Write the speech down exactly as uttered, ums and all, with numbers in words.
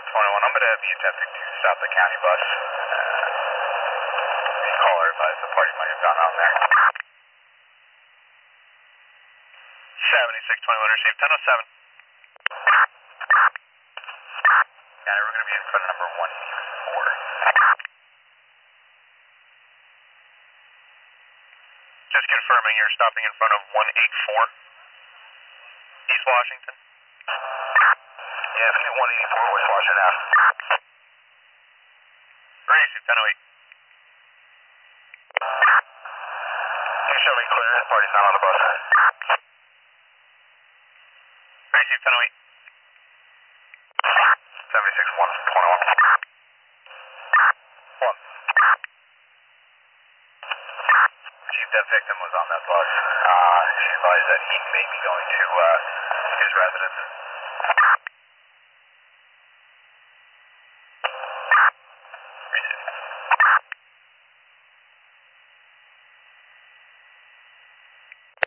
twenty-one, I'm going to be attempting to stop the county bus. Uh, the caller advised the party might have gone on there. seventy-six twenty-one, received ten oh seven. County, we're going to be in front of number one eighty-four. Just confirming you're stopping in front of one eighty-four, East Washington. Yeah, one eighty-four, West Washington Ave. Received ten oh eight. You show me clear, the party's not on the bus. Received ten oh eight. seventy-six one twenty-one. one. Chief, that victim was on that bus. Uh, she advised that he may be going to uh, his residence.